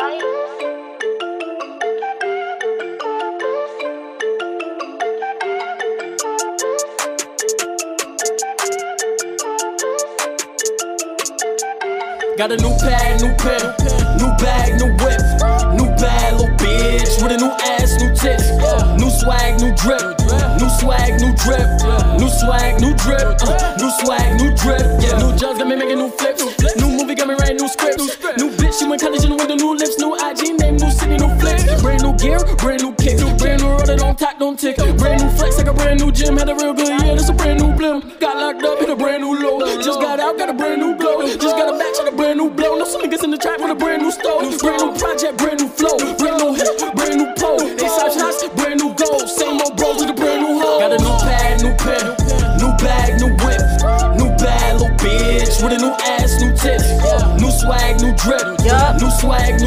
Got a new pad, new pen, new bag, new whip, new bad little bitch with a new ass, new tits, new swag, new drip, new swag, new drip, new swag, new drip, new swag, new drip. New jobs got me making new flips, new movie got me writing new scripts, new bitch she went college and with the new lips, new IG name, new city, new flips, brand new gear, brand new kick, brand new road that don't talk, don't tick, brand new flex like a brand new gym, had a real good year, this a brand new blim, got locked up, hit a brand new low, just got out, got a brand new glow, just got a batch, got a brand new blow. Know some niggas in the trap with a brand new stove, brand new project, brand new flow, brand new hit, brand new pole. They side shots, brand new gold, same old bros with a brand new hoe. Got a new pad, new pen, new bag, new whip, new bad little bitch with a new ass, new tits, new swag, new drip, new swag, new